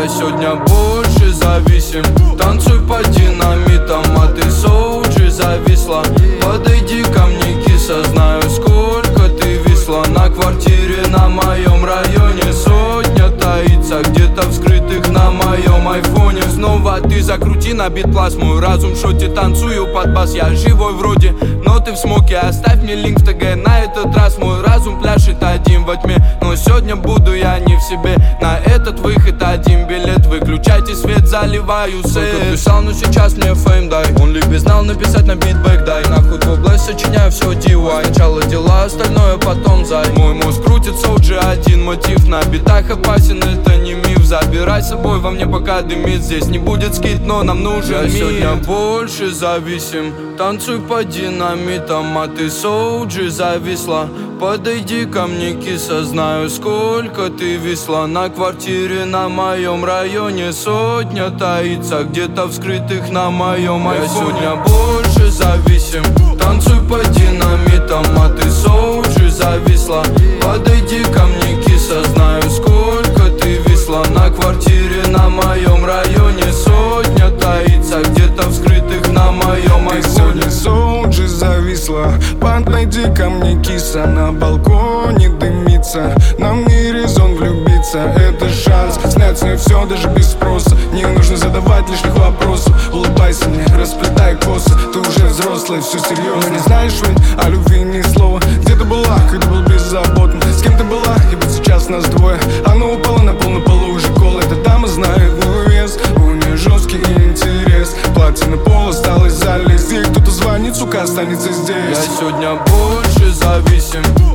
Я сегодня больше зависим. Танцуй по динамитам, а ты соуджи зависла. Подойди ко мне, киса, знаю, сколько ты висла. На квартире на моем районе сотня таится, где-то в скрытых на моем айфоне. Снова ты закрути на бит пласт, мой разум в шоте, танцую под бас. Я живой вроде, но ты в смоке. Оставь мне линк в ТГ на этот раз. Мой разум пляшет один во тьме, но сегодня буду я не в себе. На этот выход один билет. Выключайте свет, заливаю сет. Только писал, но сейчас мне фейм дай. Он любит знал написать на битбэк дай. Нахуй двуглей сочиняю все DIY. Сначала дела, остальное потом зай. Мой мозг крутится уже один мотив. На битах опасен, это не миф. Забирай с собой, во мне пока дымит. Здесь не будет скид, но нам нужен мир. Я сегодня больше зависим. Танцуй по динамитам, а ты соуджи зависла. Подойди ко мне, киса, знаю, сколько ты висла. На квартире на моем районе сотня таится, где-то в скрытых на моем айфоне. Я сегодня больше зависим. Танцуй по динамитам, а ты соуджи зависла. Подойди ко мне, киса, знаю, сколько ты висла. На квартире на моем районе сотня таится, где-то в скрытых на моем айфоне. Соуджи зависла. Подойди ко мне, киса, на балконе дымится. Нам не резон влюбиться, это шанс снять с ней все даже без спроса. Не нужно задавать лишних вопросов. Улыбайся мне, расплетай косы. Ты уже взрослая, все серьезно. Не знаешь ведь о любви ни слова. Где ты была, когда был беззаботен? С кем ты была, ибо сейчас нас двое. Она упала на пол, на полу уже кола. Эта дама знает мой вес, у нее жесткий интерес. Платье на пол осталось залезть. Ей кто-то звонит, сука, останется здесь. Я сегодня больше зависим.